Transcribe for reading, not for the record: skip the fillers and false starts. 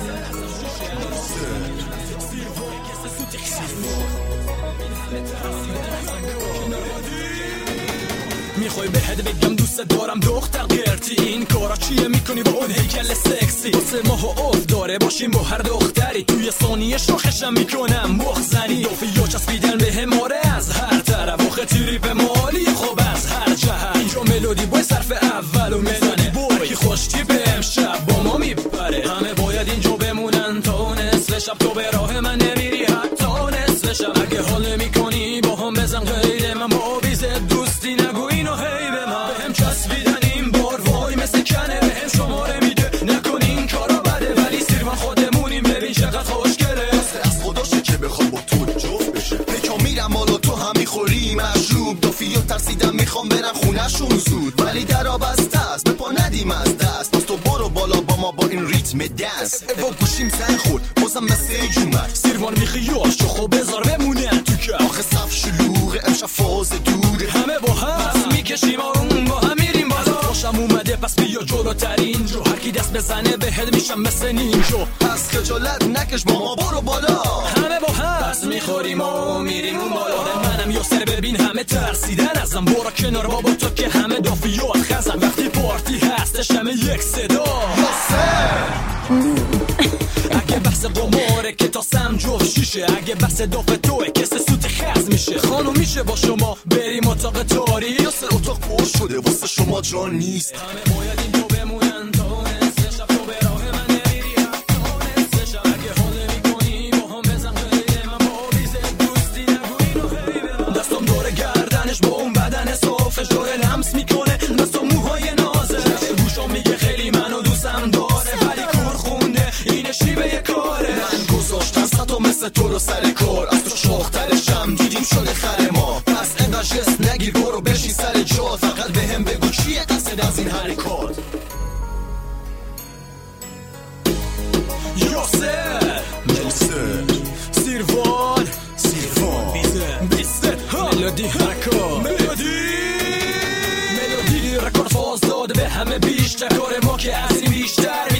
میخوای بهت بگم دوست دارم دختر قرتی، این کارا چیه میکنی با اون هیکل سکسی؟ واسه ماها اوف داره باشیم با هر دختری، توی ثانیه شاخشم میکنم مخزنی. دوفیا چسبیدن به هماره از هر طرف، آخه تریپ مالی خوب از هر جهت. اینجا ملودی بای صرف اولو میزنه، بای خوشتی به امشب با ما میپره. همه باید اینجا بمونن تا نصف شب، تو به راه من نمیری حتی نصف شب. اگه حال نمیکنی با هم بزن غیر من، با بیزه دوستی نگو اینو هی به من. بهم چسبیدن این بار وای مثل کنه، بهم شماره میده نکن این کارا بده، ولی سیروان خودمونیم ببین چقدر خوشگله. از خداشه که بخواد با تو جفت بشه. پیکا میرم حالا تو هم میخوری مشروب، دوفیا ترسیدم میخوام برم خونه‌شون زود، ولی درا بسته است به پا ندیم از دست. پس تو برو بالا با ما با این ریتم دنس. و گوشیم زنگ خورد بازم مسیج اومد، سیروان میخیاش تو خب بذار بمونه تو که آخه صف شلوغه امشب فاز دوره. همه با هم میکشیم اون با هم میریم بالا. خوشم اومده پس بیا جلوتر اینجا، هر کی دست بزنه بهت میشم مثل نینجا. پس خجالت نکش با ما برو بالا. همه با هم پس میخوریم و میریم اون بالا. منم یاسر ببین همه ترسیدن ازم، برو کنار بابا تو که همه دافیات خزم. وقتی پارتی هستش همه یک صدا یاسر. اگه بحث قماره که تا سم جفت شیشه، اگه بحث داف توه که سوت خز میشه. خانم میشه با شما بریم اتاق تاریک، یاسر اتاق پر شده واسه شما جا نیست. همه باید اینجا بمونن تا نصف شب، تو به راه من نمیری حتی نصف شب. اگه حال نمیکنی با هم بزن غیر من، با بیزه دوستی نگو اینو هی به من. دستم داره گردنش با اون بدن صافش، داره لمس میکنه دستم موهای نازش. گوشم میگه خیلی منو دوستم داره، ولی کور خونده این شیوه کاره. من گذاشتم سطح مثل تو رو سر کار، از تو شاخترشم دیدیم شده خر ما. پس انقدر جست نگیر برو بشی سر جا، فقط به هم بگو چیه قصد از این حرکات. یاسر سیروان بیزه ملودی حرکات، ملودی رکورد فاز داده به همه بیشتر. کار ما که از این بیشتر